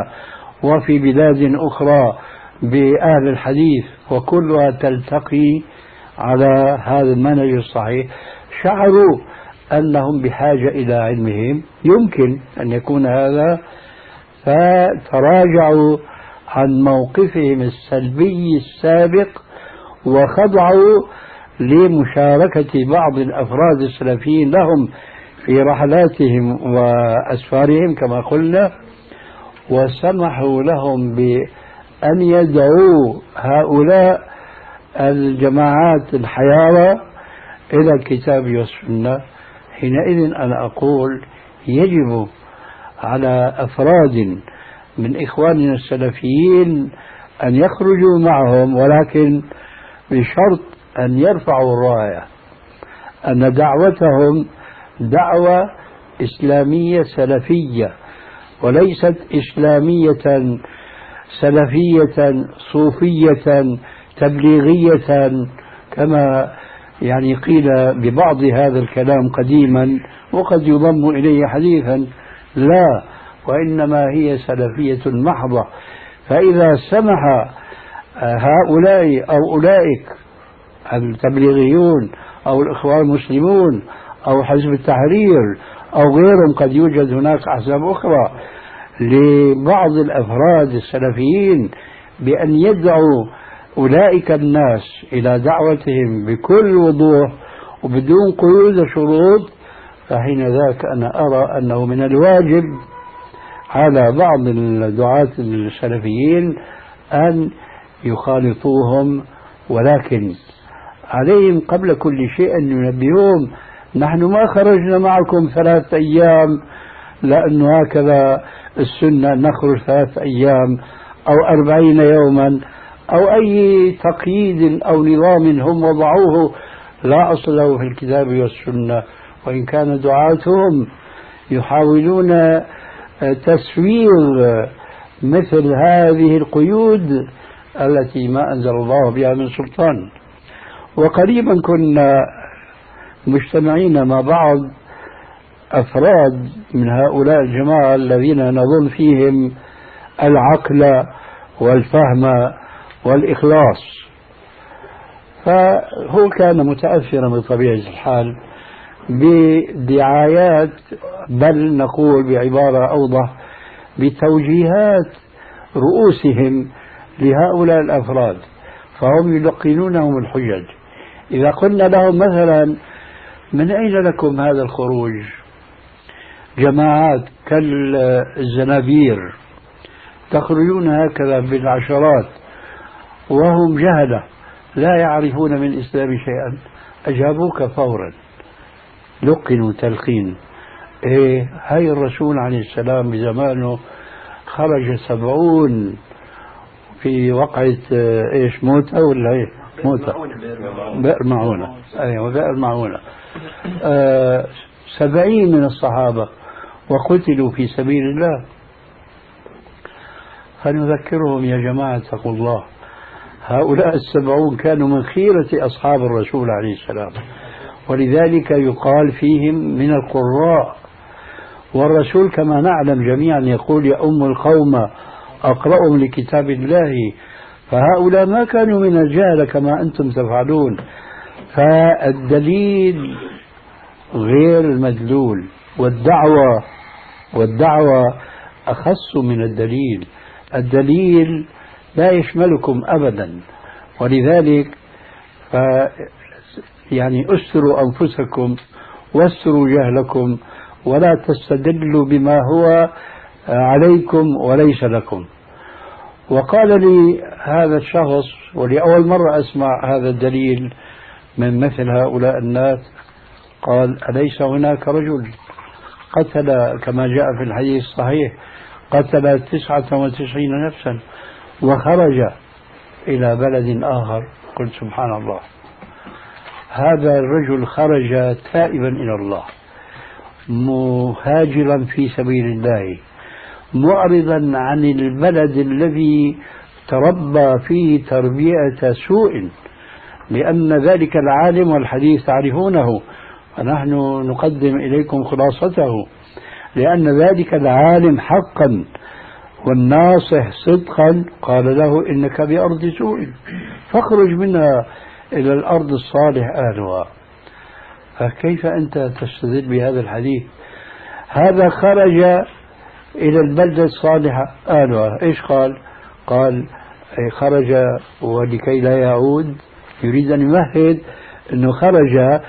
وفي بلاد أخرى بأهل الحديث، وكلها تلتقي على هذا المنهج الصحيح شعروا أنهم بحاجة إلى علمهم، يمكن أن يكون هذا، فتراجعوا عن موقفهم السلبي السابق وخضعوا لمشاركة بعض الأفراد السلفيين لهم في رحلاتهم وأسفارهم كما قلنا، وسمحوا لهم بأن يدعوا هؤلاء الجماعات الحيارى إلى الكتاب والسنة. حينئذ أنا أقول يجب على أفراد من إخواننا السلفيين أن يخرجوا معهم، ولكن بشرط أن يرفعوا الراية أن دعوتهم دعوة إسلامية سلفية، وليست إسلامية سلفية صوفية تبليغية كما يعني قيل ببعض هذا الكلام قديما وقد يضم إليه حديثا. لا، وإنما هي سلفية محضة. فإذا سمح هؤلاء أو أولئك التبليغيون أو الإخوان المسلمون أو حزب التحرير أو غيرهم، قد يوجد هناك أحزاب أخرى، لبعض الأفراد السلفيين بأن يدعوا أولئك الناس إلى دعوتهم بكل وضوح وبدون قيود وشروط، فحين ذاك أنا أرى أنه من الواجب على بعض الدعاة السلفيين أن يخالطوهم، ولكن عليهم قبل كل شيء أن ينبهوهم نحن ما خرجنا معكم 3 أيام لأنه هكذا السنة نخرج 3 أيام أو 40 يوما أو أي تقييد أو نظام هم وضعوه لا أصل له في الكتاب والسنة. وإن كان دعاتهم يحاولون تسوير مثل هذه القيود التي ما أنزل الله بها من سلطان. وقريبا كنا مجتمعين مع بعض أفراد من هؤلاء الجماعة الذين نظن فيهم العقل والفهم والإخلاص، فهو كان متأثرا بطبيعة الحال بدعايات، بل نقول بعبارة أوضح بتوجيهات رؤوسهم لهؤلاء الأفراد، فهم يلقنونهم الحجج. إذا قلنا لهم مثلا من أين لكم هذا الخروج؟ جماعات كالزنابير تخرجون هكذا بالعشرات وهم جهلة لا يعرفون من الإسلام شيئا، أجابوك فورا، لقنوا تلقين. هاي الرسول عليه السلام بزمانه خرج 70 في وقعة موتة ولا ايه؟ موتة بئر معونة. أيوة بئر معونة. 70 من الصحابة وقتلوا في سبيل الله. فنذكرهم يا جماعة اتقوا الله، هؤلاء 70 كانوا من خيرة أصحاب الرسول عليه السلام، ولذلك يقال فيهم من القراء. والرسول كما نعلم جميعا يقول يا أم القوم أقرأهم لكتاب الله، فهؤلاء ما كانوا من الجهل كما أنتم تفعلون. فالدليل غير المدلول، والدعوة أخص من الدليل. الدليل لا يشملكم أبدا، ولذلك يعني أستروا أنفسكم واستروا جهلكم ولا تستدلوا بما هو عليكم وليس لكم. وقال لي هذا الشخص، ولأول مرة أسمع هذا الدليل من مثل هؤلاء الناس، قال أليس هناك رجل قتل كما جاء في الحديث الصحيح قتل 99 نفسا وخرج إلى بلد آخر؟ قلت سبحان الله، هذا الرجل خرج تائبا إلى الله مهاجرا في سبيل الله، معرضا عن البلد الذي تربى فيه تربية سوء، لأن ذلك العالم والحديث تعرفونه ونحن نقدم إليكم خلاصته، لأن ذلك العالم حقا والناصح صدقا قال له إنك بأرض سوء فاخرج منها إلى الأرض الصالح أهلها. فكيف أنت تستدل بهذا الحديث؟ هذا خرج إلى البلدة الصالحة أهلها. إيش قال؟ قال خرج ولكي لا يعود، يريد أن يمهد أنه خرج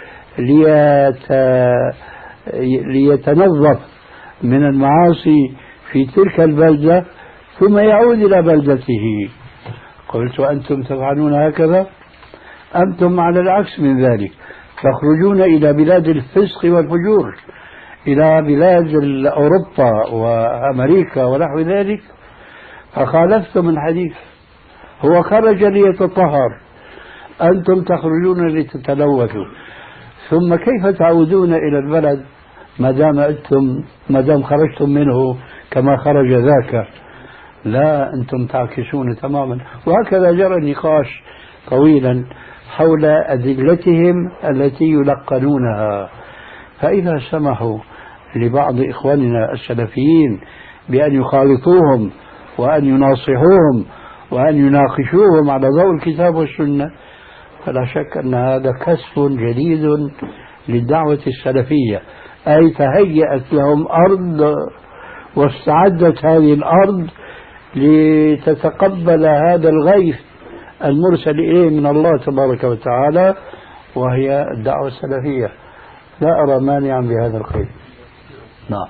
ليتنظف من المعاصي في تلك البلدة ثم يعود إلى بلدته. قلت وأنتم تفعلون هكذا؟ أنتم على العكس من ذلك، تخرجون إلى بلاد الفسق والفجور، إلى بلاد أوروبا وأمريكا ونحو ذلك، فخالفتم الحديث. هو خرج ليتطهر، أنتم تخرجون لتتلوثوا، ثم كيف تعودون إلى البلد ما دام خرجتم منه كما خرج ذاك؟ لا، أنتم تعكسون تماما. وهكذا جرى النقاش طويلا حول أدلتهم التي يلقنونها. فإذا سمحوا لبعض إخواننا السلفيين بأن يخالطوهم وأن يناصحوهم وأن يناقشوهم على ضوء الكتاب والسنة، فلا شك أن هذا كسب جديد للدعوة السلفية، أي تهيأت لهم أرض واستعدت هذه الأرض لتتقبل هذا الغيث المرسل إليه من الله تبارك وتعالى، وهي الدعوة السلفية. لا أرى مانعا بهذا القيد. نعم.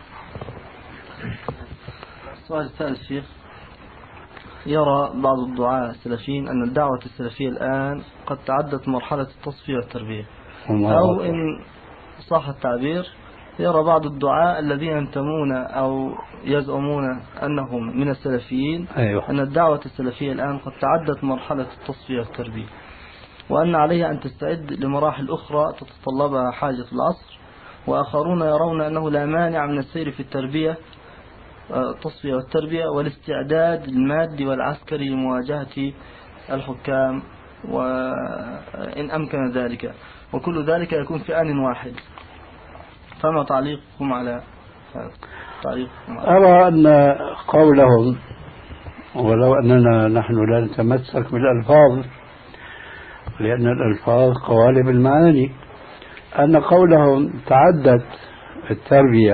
السؤال الثالث شيخ، يرى بعض الدعاة السلفيين أن الدعوة السلفية الآن قد تعدت مرحلة التصفية والتربية، أو إن صح التعبير يرى بعض الدعاة الذين ينتمون أو يزعمون أنهم من السلفيين أن الدعوة السلفية الآن قد تعدت مرحلة التصفية والتربية، وأن عليها أن تستعد لمراحل أخرى تتطلبها حاجة العصر، وآخرون يرون أنه لا مانع من السير في التربية التصفية والتربية والاستعداد المادي والعسكري لمواجهة الحكام وإن أمكن ذلك، وكل ذلك يكون في آن واحد. فما تعليقكم على هذا؟ أرى أن قولهم، ولو أننا نحن لا نتمسك بالألفاظ لأن الألفاظ قوالب المعاني، أن قولهم تعدت التربية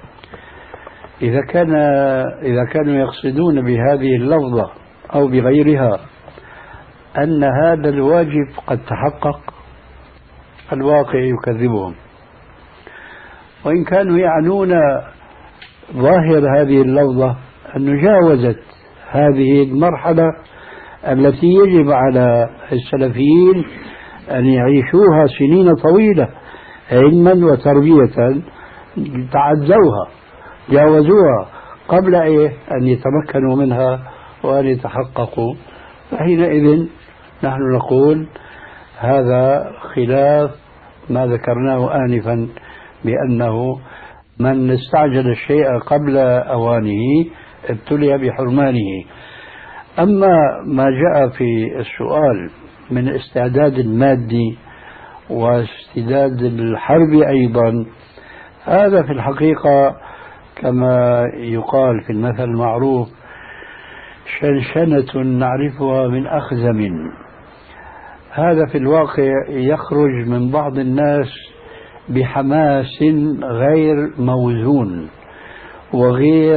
إذا كانوا يقصدون بهذه اللفظة أو بغيرها أن هذا الواجب قد تحقق، الواقع يكذبهم. وإن كانوا يعنون ظاهر هذه اللفظة أن جاوزت هذه المرحلة التي يجب على السلفيين أن يعيشوها سنين طويلة علما وتربية، تعدوها جاوزوها قبل أن يتمكنوا منها وأن يتحققوا. فحينئذ نحن نقول هذا خلاف ما ذكرناه آنفا بأنه من استعجل الشيء قبل أوانه ابتلي بحرمانه. أما ما جاء في السؤال من استعداد المادي واستعداد الحرب أيضا، هذا في الحقيقة كما يقال في المثل المعروف شنشنة نعرفها من أخزم. هذا في الواقع يخرج من بعض الناس بحماس غير موزون وغير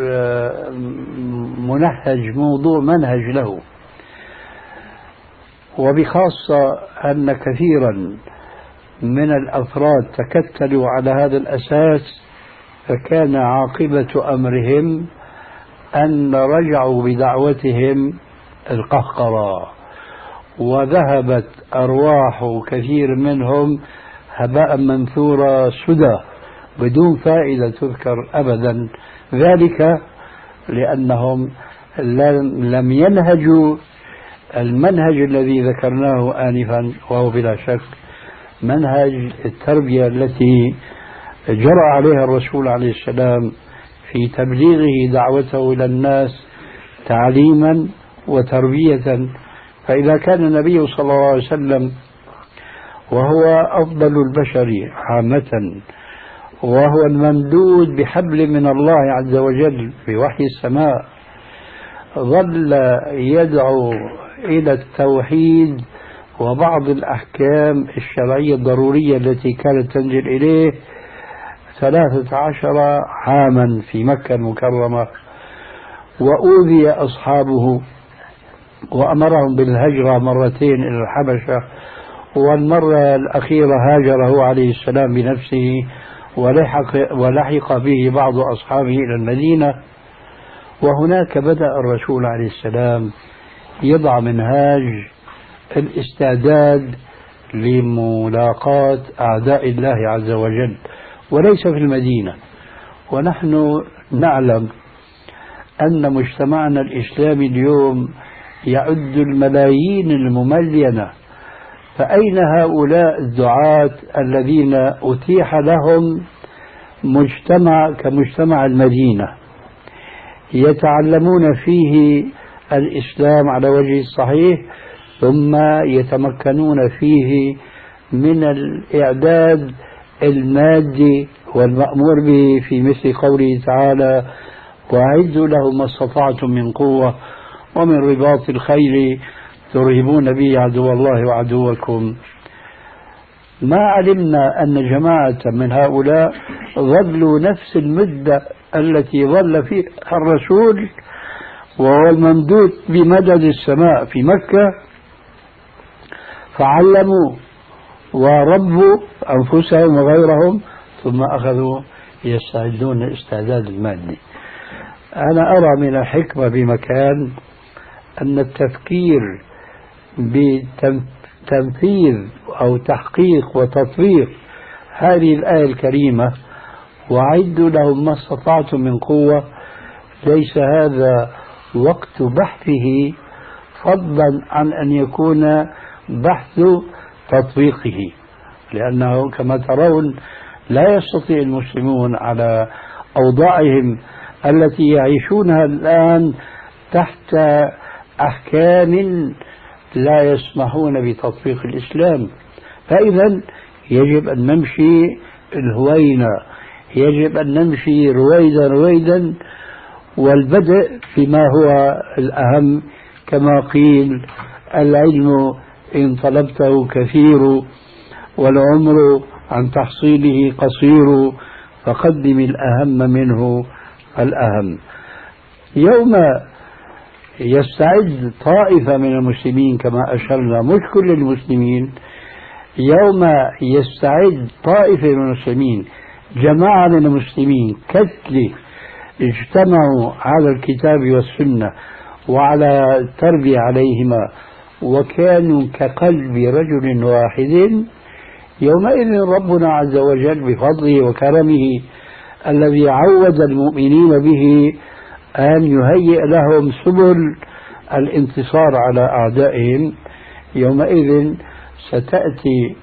موضوع منهج له، وبخاصة أن كثيرا من الأفراد تكتلوا على هذا الأساس، فكان عاقبة أمرهم أن رجعوا بدعوتهم القهقرة، وذهبت أرواح كثير منهم هباء منثورا سدى بدون فائدة تذكر أبدا، ذلك لأنهم لم ينهجوا المنهج الذي ذكرناه آنفا، وهو بلا شك منهج التربية التي جرى عليها الرسول عليه السلام في تبليغه دعوته إلى الناس تعليما وتربية. فإذا كان النبي صلى الله عليه وسلم وهو أفضل البشر عامة، وهو الممدود بحبل من الله عز وجل في وحي السماء، ظل يدعو إلى التوحيد وبعض الأحكام الشرعية الضرورية التي كانت تنزل إليه 13 عاما في مكة المكرمة، وأوذي أصحابه وأمرهم بالهجرة مرتين إلى الحبشة، والمرة الأخيرة هاجر هو عليه السلام بنفسه ولحق به بعض أصحابه إلى المدينة. وهناك بدأ الرسول عليه السلام يضع منهاج الاستعداد لملاقاة أعداء الله عز وجل، وليس في المدينة. ونحن نعلم أن مجتمعنا الإسلامي اليوم يعد الملايين المملينة، فأين هؤلاء الدعاة الذين أتيح لهم مجتمع كمجتمع المدينة يتعلمون فيه الإسلام على وجه الصحيح، ثم يتمكنون فيه من الإعداد المادي والمأمور به في مثل قوله تعالى: وأعدوا لهم ما استطعتم من قوة ومن رباط الخيل ترهبون به عدو الله وعدوكم. ما علمنا أن جماعة من هؤلاء ظلوا نفس المدة التي ظل فيها الرسول وهو الممدود بمدد السماء في مكة، فعلموا وربوا أنفسهم وغيرهم، ثم أخذوا يستعدون الاستعداد المادي. أنا أرى من الحكمة بمكان أن التفكير بتنفيذ أو تحقيق وتطبيق هذه الآية الكريمة: وأعدوا لهم ما استطعتم من قوة، ليس هذا وقت بحثه، فضلا عن أن يكون بحث تطبيقه، لأنه كما ترون لا يستطيع المسلمون على أوضاعهم التي يعيشونها الآن تحت أحكام لا يسمحون بتطبيق الإسلام. فإذا يجب أن نمشي الهوينة، يجب أن نمشي رويدا رويدا، والبدء بما هو الأهم، كما قيل: العلم إن طلبته كثير والعمر عن تحصيله قصير، فقدم الأهم منه الأهم. يوم يستعد طائفة من المسلمين كما أشرنا، مش كل المسلمين، يوم يستعد طائفة من المسلمين، جماعة من المسلمين كتلة اجتمعوا على الكتاب والسنة وعلى التربية عليهما وكانوا كقلب رجل واحد، يومئذ ربنا عز وجل بفضله وكرمه الذي عود المؤمنين به أن يهيئ لهم سبل الانتصار على أعدائهم، يومئذ ستأتي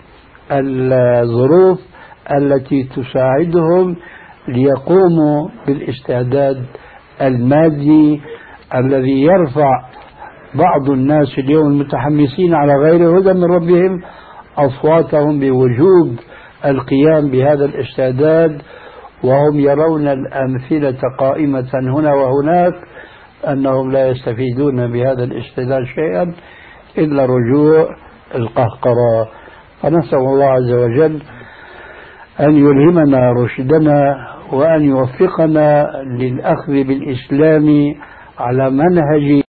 الظروف التي تساعدهم ليقوموا بالاستعداد المادي الذي يرفع بعض الناس اليوم المتحمسين على غير هدى من ربهم أصواتهم بوجوب القيام بهذا الاستعداد، وهم يرون الأمثلة قائمة هنا وهناك أنهم لا يستفيدون بهذا الاستعداد شيئا إلا رجوع القهقرة. فنسأل الله عز وجل أن يلهمنا رشدنا وأن يوفقنا للأخذ بالإسلام على منهج